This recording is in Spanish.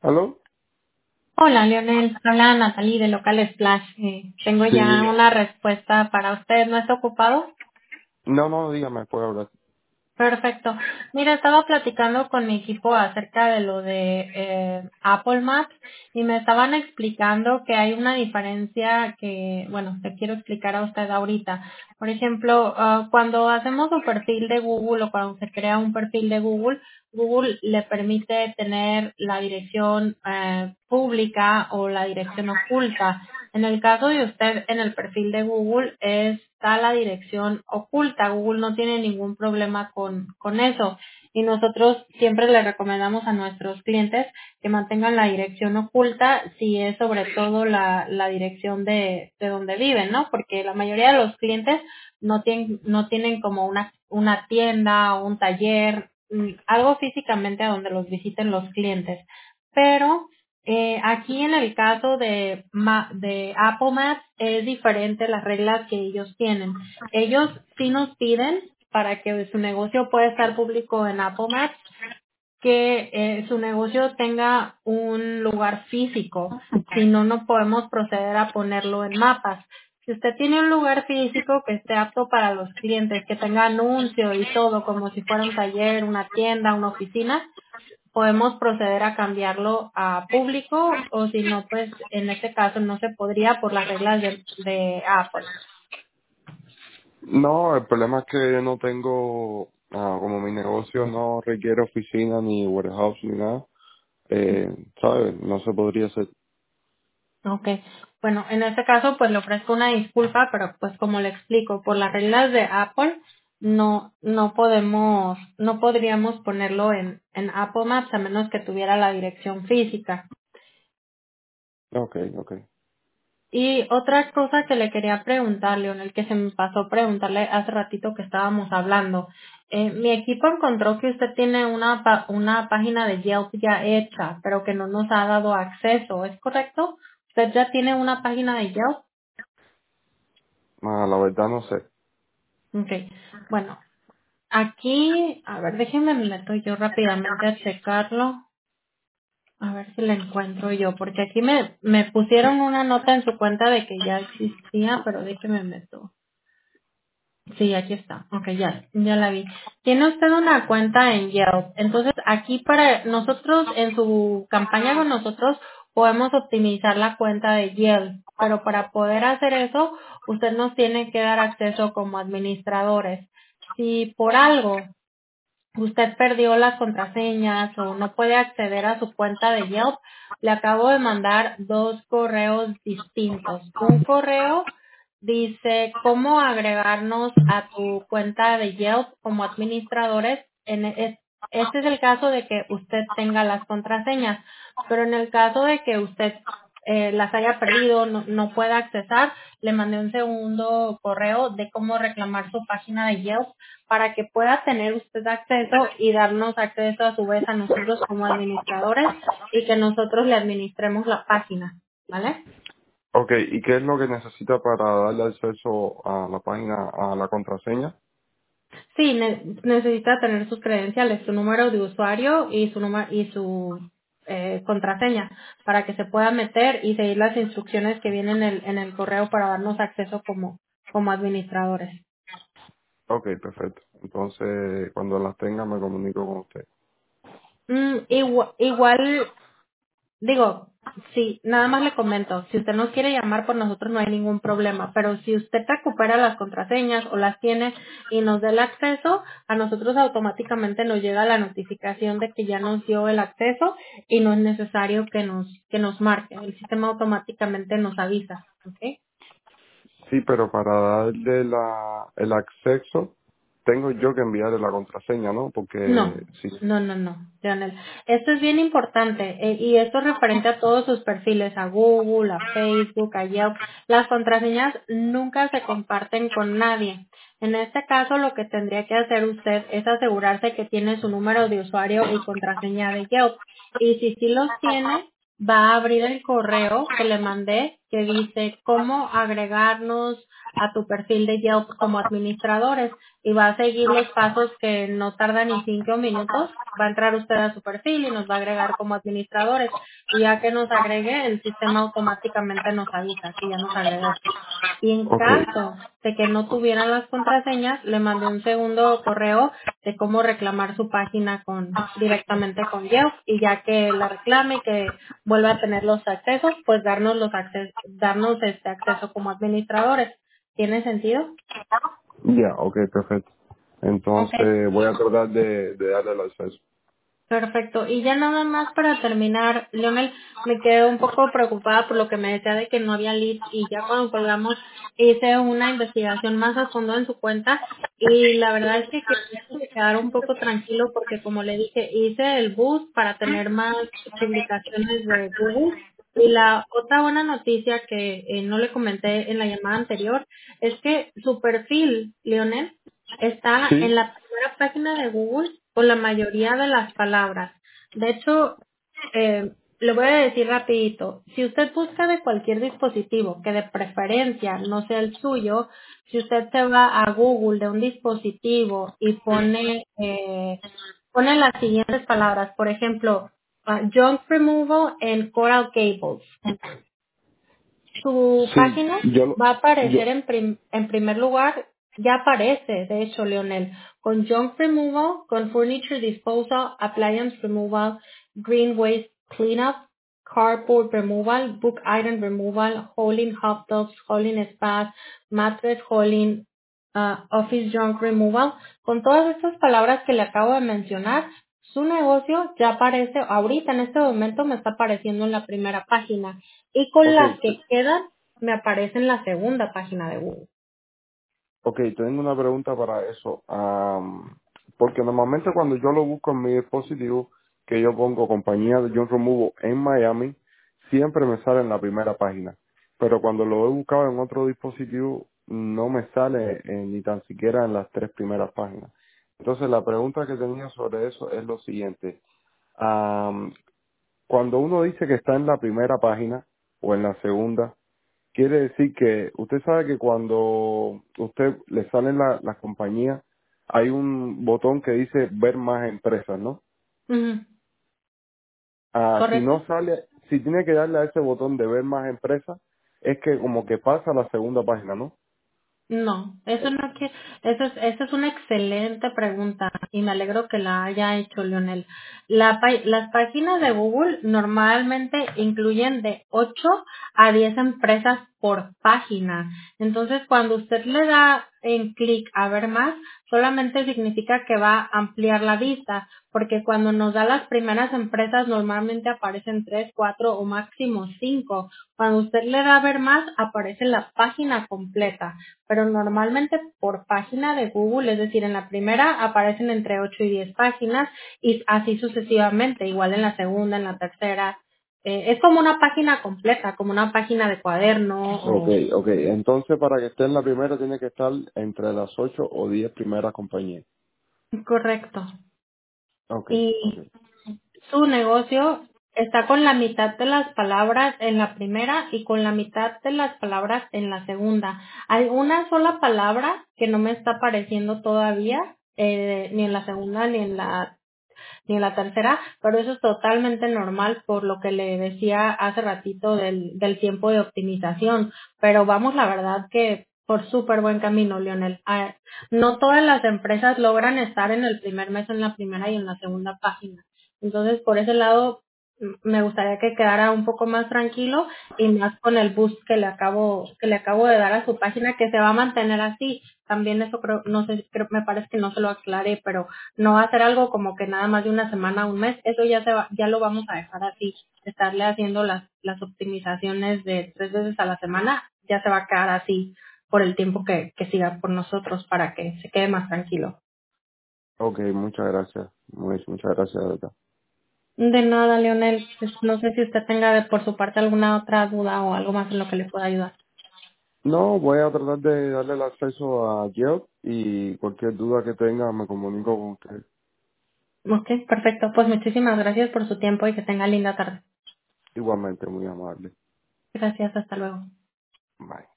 ¿Aló? Hola, Leonel. Habla Natalie de Local Splash. Tengo ya Sí. una respuesta para usted. ¿No está ocupado? No, no, dígame, puedo hablar. Perfecto. Mira, estaba platicando con mi equipo acerca de lo de Apple Maps y me estaban explicando que hay una diferencia que, bueno, te quiero explicar a usted ahorita. Por ejemplo, cuando hacemos un perfil de Google o cuando se crea un perfil de Google, Google le permite tener la dirección pública o la dirección oculta. En el caso de usted, en el perfil de Google está la dirección oculta. Google no tiene ningún problema con eso. Y nosotros siempre le recomendamos a nuestros clientes que mantengan la dirección oculta si es sobre todo la dirección de donde viven, ¿no? Porque la mayoría de los clientes no tienen como una tienda o un taller, algo físicamente a donde los visiten los clientes. Pero aquí en el caso de Apple Maps es diferente las reglas que ellos tienen. Ellos sí nos piden para que su negocio pueda estar público en Apple Maps que su negocio tenga un lugar físico. Si no, no podemos proceder a ponerlo en mapas. Si usted tiene un lugar físico que esté apto para los clientes, que tenga anuncio y todo, como si fuera un taller, una tienda, una oficina, podemos proceder a cambiarlo a público o si no, pues en este caso no se podría por las reglas de Apple. No, el problema es que yo no tengo, como mi negocio no requiere oficina ni warehouse ni nada, ¿sabes? No se podría hacer. Ok. Bueno, en este caso pues le ofrezco una disculpa, pero pues como le explico, por las reglas de Apple no podríamos ponerlo en Apple Maps a menos que tuviera la dirección física. Ok, ok. Y otra cosa que le quería preguntar, Leonel, que se me pasó preguntarle hace ratito que estábamos hablando. Mi equipo encontró que usted tiene una página de Yelp ya hecha, pero que no nos ha dado acceso. ¿Es correcto? ¿Usted ya tiene una página de Yelp? La verdad no sé. Ok. Bueno, aquí, a ver, déjeme me meto yo rápidamente a checarlo. A ver si la encuentro yo, porque aquí me pusieron una nota en su cuenta de que ya existía, pero déjeme meto. Sí, aquí está. Ok, ya la vi. Tiene usted una cuenta en Yelp. Entonces, aquí para nosotros, en su campaña con nosotros, podemos optimizar la cuenta de Yelp. Pero para poder hacer eso, usted nos tiene que dar acceso como administradores. Si por algo usted perdió las contraseñas o no puede acceder a su cuenta de Yelp, le acabo de mandar dos correos distintos. Un correo dice cómo agregarnos a tu cuenta de Yelp como administradores. Este es el caso de que usted tenga las contraseñas, pero en el caso de que usted las haya perdido, no pueda accesar, le mandé un segundo correo de cómo reclamar su página de Yelp para que pueda tener usted acceso y darnos acceso a su vez a nosotros como administradores y que nosotros le administremos la página, ¿vale? Ok, ¿y qué es lo que necesita para darle acceso a la página, a la contraseña? Sí, necesita tener sus credenciales, su número de usuario y su número y su contraseña para que se pueda meter y seguir las instrucciones que vienen en el correo para darnos acceso como administradores. Ok, perfecto. Entonces, cuando las tenga me comunico con usted. Igual digo, sí, nada más le comento, si usted nos quiere llamar por nosotros no hay ningún problema, pero si usted recupera las contraseñas o las tiene y nos da el acceso, a nosotros automáticamente nos llega la notificación de que ya nos dio el acceso y no es necesario que nos marque, el sistema automáticamente nos avisa, ¿ok? Sí, pero para darle el acceso, tengo yo que enviarle la contraseña, ¿no? No, Porque sí. no, Leonel. Esto es bien importante y esto es referente a todos sus perfiles, a Google, a Facebook, a Yelp. Las contraseñas nunca se comparten con nadie. En este caso, lo que tendría que hacer usted es asegurarse que tiene su número de usuario y contraseña de Yelp. Y si sí los tiene, va a abrir el correo que le mandé que dice cómo agregarnos a tu perfil de Yelp como administradores y va a seguir los pasos que no tardan ni 5 minutos. Va a entrar usted a su perfil y nos va a agregar como administradores y ya que nos agregue el sistema automáticamente nos avisa que ya nos agregó. Y en Ok, caso de que no tuvieran las contraseñas, le mandé un segundo correo de cómo reclamar su página directamente con Yelp y ya que la reclame y que vuelva a tener los accesos, pues darnos este acceso como administradores. ¿Tiene sentido? ya, ok, perfecto. Ok. Entonces voy a tratar de darle el acceso. Perfecto. Y ya nada más para terminar, Leonel, me quedé un poco preocupada por lo que me decía de que no había leads y ya cuando colgamos hice una investigación más a fondo en su cuenta y la verdad es que quería que se quedara un poco tranquilo porque como le dije, hice el boost para tener más publicaciones de Google. Y la otra buena noticia que no le comenté en la llamada anterior es que su perfil, Leonel, está en Sí, la primera página de Google con la mayoría de las palabras. De hecho, le voy a decir rapidito, si usted busca de cualquier dispositivo que de preferencia no sea el suyo, si usted se va a Google de un dispositivo y pone las siguientes palabras, por ejemplo, junk removal en Coral Gables, su sí, página yo, lo- va a yo, aparecer en primer lugar, ya aparece, de hecho, Leonel, con junk removal, con furniture disposal, appliance removal, green waste cleanup, cardboard removal, book item removal, hauling hot tubs, hauling spas, mattress hauling, office junk removal. Con todas estas palabras que le acabo de mencionar, su negocio ya aparece, ahorita en este momento me está apareciendo en la primera página y con ok, las que quedan me aparece en la segunda página de Google. ok, tengo una pregunta para eso. Porque normalmente cuando yo lo busco en mi dispositivo, que yo pongo compañía de John Removal en Miami, siempre me sale en la primera página. Pero cuando lo he buscado en otro dispositivo, no me sale ni tan siquiera en las tres primeras páginas. Entonces la pregunta que tenía sobre eso es lo siguiente. Am, Cuando uno dice que está en la primera página o en la segunda, quiere decir que usted sabe que cuando usted le salen las compañías, hay un botón que dice ver más empresas, ¿no? Ujú. Si ¿Correcto? no sale, si tiene que darle a ese botón de ver más empresas, es que como que pasa a la segunda página, ¿no? No, eso no que, esa es una excelente pregunta y me alegro que la haya hecho Leonel. Las páginas de Google normalmente incluyen de 8 a 10 empresas por página. Entonces, cuando usted le da en clic a ver más, solamente significa que va a ampliar la vista, porque cuando nos da las primeras empresas normalmente aparecen 3, 4 o máximo 5. Cuando usted le da a ver más, aparece la página completa, pero normalmente por página de Google, es decir, en la primera aparecen entre 8 y 10 páginas y así sucesivamente, igual en la segunda, en la tercera. Es como una página completa, como una página de cuaderno Ok, o... ok. Entonces, para que esté en la primera, tiene que estar entre las 8 o 10 primeras compañías. Correcto. Ok, ok. Y su negocio está con la mitad de las palabras en la primera y con la mitad de las palabras en la segunda. Hay una sola palabra que no me está apareciendo todavía, ni en la segunda ni en la tercera, pero eso es totalmente normal por lo que le decía hace ratito del tiempo de optimización. Pero vamos, la verdad que por súper buen camino, Leonel. No todas las empresas logran estar en el primer mes en la primera y en la segunda página. Entonces, por ese lado, me gustaría que quedara un poco más tranquilo y más con el boost que le acabo de dar a su página, que se va a mantener así. También eso creo, no sé, creo, me parece que no se lo aclaré, pero no va a ser algo como que nada más de una semana a un mes, eso ya lo vamos a dejar así, estarle haciendo las optimizaciones de 3 veces a la semana, ya se va a quedar así por el tiempo que siga por nosotros para que se quede más tranquilo. Ok, muchas gracias. Muchas gracias, de verdad. De nada, Leonel, pues no sé si usted tenga por su parte alguna otra duda o algo más en lo que le pueda ayudar. No, voy a tratar de darle el acceso a Jeff y cualquier duda que tenga me comunico con usted. Ok, perfecto, pues muchísimas gracias por su tiempo y que tenga linda tarde. Igualmente, muy amable. Gracias, hasta luego. Bye.